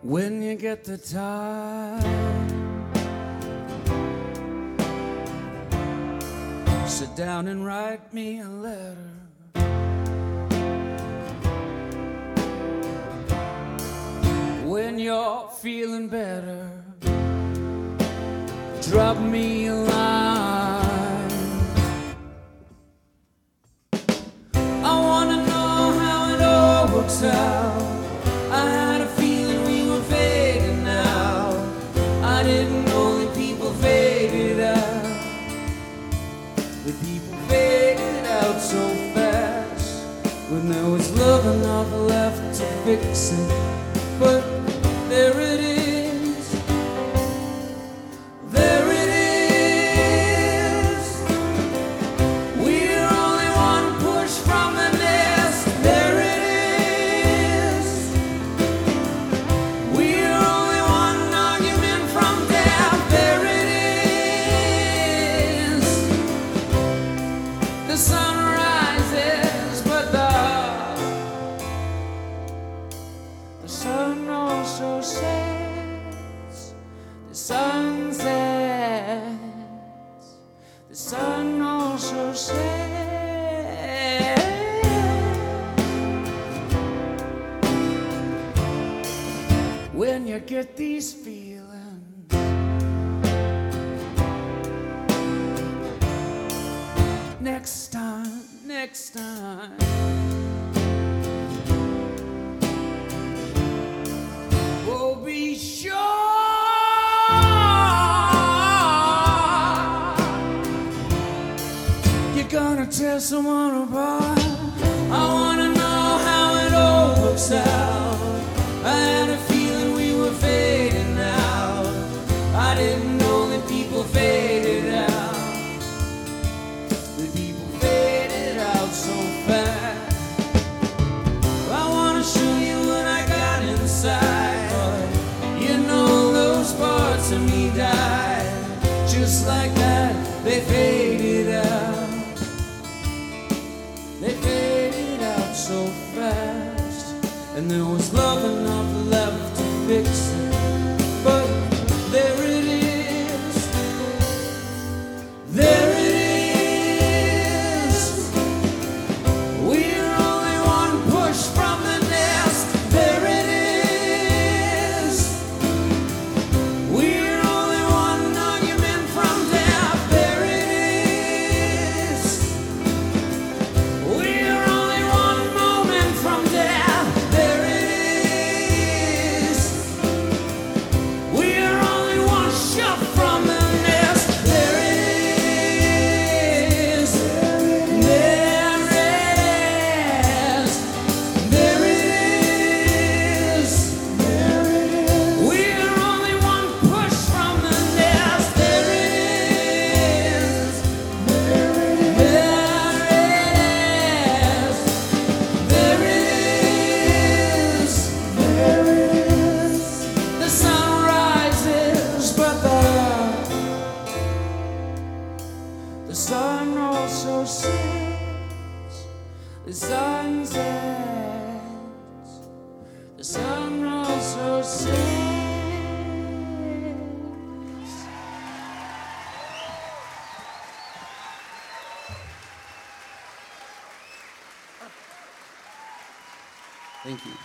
When you get the time, sit down and write me a letter. When you're feeling better, drop me a line. I wanna know how it all works out. I had a feeling we were fading out. I didn't know that people faded out. The people faded out so fast. When there was love enough left to fix it. But there it is. There it is. We're only one push from the nest. There it is. We're only one argument from death. There it is. The sun rises, but the sun also sets. The sun sets. The sun also sets. When you get these feelings, next time. Oh, be sure you're gonna tear someone apart. I wanna know how it all works out. I had a feeling we were fading out. I didn't know that people faded out. The people faded out so fast. I wanna show you what I got inside. Parts of me died, just like that. They faded out. They faded out so fast. And there was love enough left to fix it. But there it is. There it is. We're only one push from the nest. There it is. The sun also sets. The sun sets. The sun also sets. Thank you.